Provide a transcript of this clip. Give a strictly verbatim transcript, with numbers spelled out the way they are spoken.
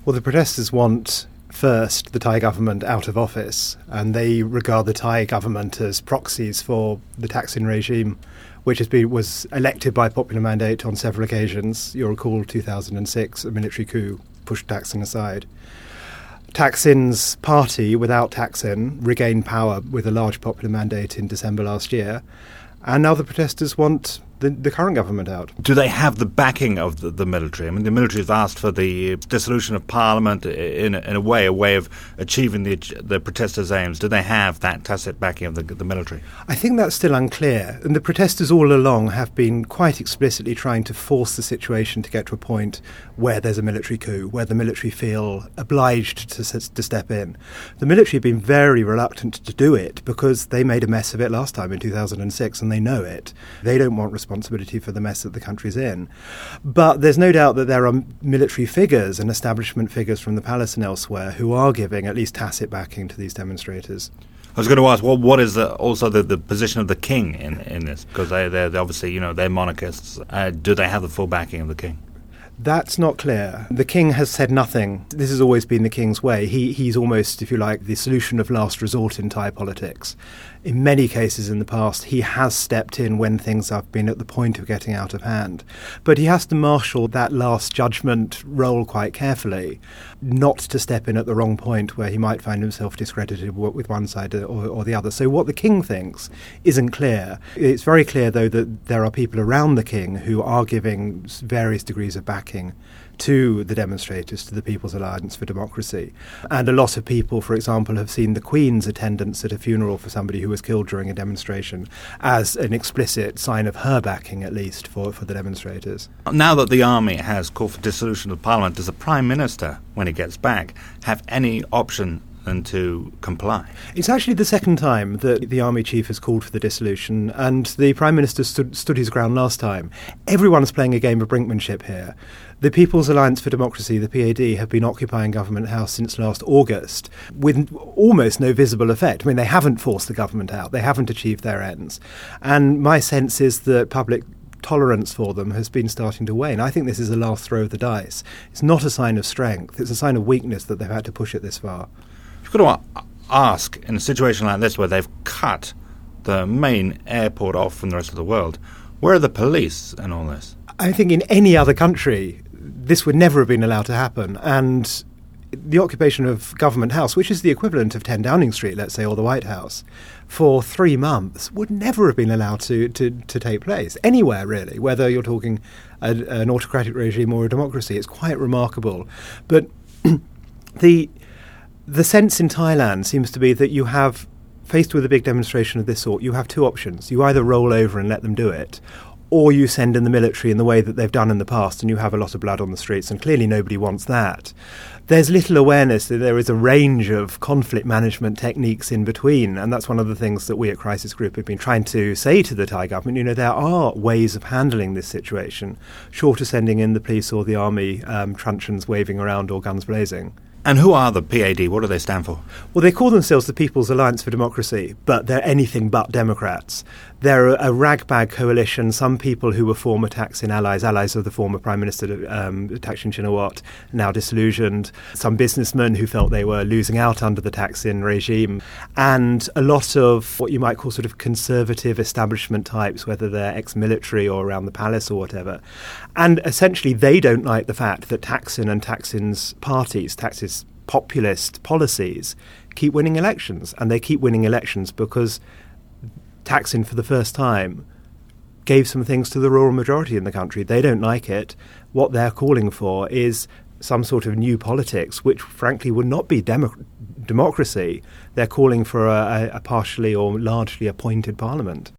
Well, the protesters want, first, the Thai government out of office, and they regard the Thai government as proxies for the Thaksin regime, which has been, was elected by popular mandate on several occasions. You'll recall two thousand six, a military coup pushed Thaksin aside. Thaksin's party, without Thaksin, regained power with a large popular mandate in December last year, and now the protesters want the, the current government out. Do they have the backing of the, the military? I mean, the military has asked for the dissolution of parliament in a, in a way, a way of achieving the the protesters' aims. Do they have that tacit backing of the, the military? I think that's still unclear. And the protesters all along have been quite explicitly trying to force the situation to get to a point where there's a military coup, where the military feel obliged to, to step in. The military have been very reluctant to do it because they made a mess of it last time in two thousand six, and they know it. They don't want responsibility for the mess that the country's in. But there's no doubt that there are military figures and establishment figures from the palace and elsewhere who are giving at least tacit backing to these demonstrators. I was going to ask, well, what is the, also the, the position of the king in, in this? Because they, they're, they're obviously, you know, they're monarchists. Uh, do they have the full backing of the king? That's not clear. The king has said nothing. This has always been the king's way. He He's almost, if you like, the solution of last resort in Thai politics. In many cases in the past, he has stepped in when things have been at the point of getting out of hand. But he has to marshal that last judgment role quite carefully, not to step in at the wrong point where he might find himself discredited with one side or, or the other. So what the king thinks isn't clear. It's very clear, though, that there are people around the king who are giving various degrees of backing to the demonstrators, to the People's Alliance for Democracy. And a lot of people, for example, have seen the Queen's attendance at a funeral for somebody who was killed during a demonstration as an explicit sign of her backing, at least, for, for the demonstrators. Now that the army has called for dissolution of Parliament, does the Prime Minister, when he gets back, have any option than to comply? It's actually the second time that the army chief has called for the dissolution, and the Prime Minister stood, stood his ground last time. Everyone's playing a game of brinkmanship here. The People's Alliance for Democracy, the P A D, have been occupying Government House since last August with almost no visible effect. I mean, they haven't forced the government out. They haven't achieved their ends. And my sense is that public tolerance for them has been starting to wane. I think this is the last throw of the dice. It's not a sign of strength. It's a sign of weakness that they've had to push it this far. You've got to ask, in a situation like this where they've cut the main airport off from the rest of the world, where are the police in all this? I think in any other country, this would never have been allowed to happen. And the occupation of Government House, which is the equivalent of ten Downing Street, let's say, or the White House, for three months would never have been allowed to, to, to take place anywhere, really, whether you're talking a, an autocratic regime or a democracy. It's quite remarkable. But the the sense in Thailand seems to be that you have, faced with a big demonstration of this sort, you have two options. You either roll over and let them do it, or you send in the military in the way that they've done in the past, and you have a lot of blood on the streets, and clearly nobody wants that. There's little awareness that there is a range of conflict management techniques in between, and that's one of the things that we at Crisis Group have been trying to say to the Thai government. You know, there are ways of handling this situation, short of sending in the police or the army, um, truncheons waving around or guns blazing. And who are the P A D? What do they stand for? Well, they call themselves the People's Alliance for Democracy, but they're anything but Democrats. They're a, a ragbag coalition, some people who were former Thaksin allies, allies of the former Prime Minister um, Thaksin Shinawatra, now disillusioned, some businessmen who felt they were losing out under the Thaksin regime, and a lot of what you might call sort of conservative establishment types, whether they're ex-military or around the palace or whatever. And essentially they don't like the fact that Thaksin and Thaksin's parties, Thaksin's populist policies, keep winning elections. And they keep winning elections because Thaksin, for the first time, gave some things to the rural majority in the country. They don't like it. What they're calling for is some sort of new politics, which frankly would not be demo- democracy. They're calling for a, a partially or largely appointed parliament.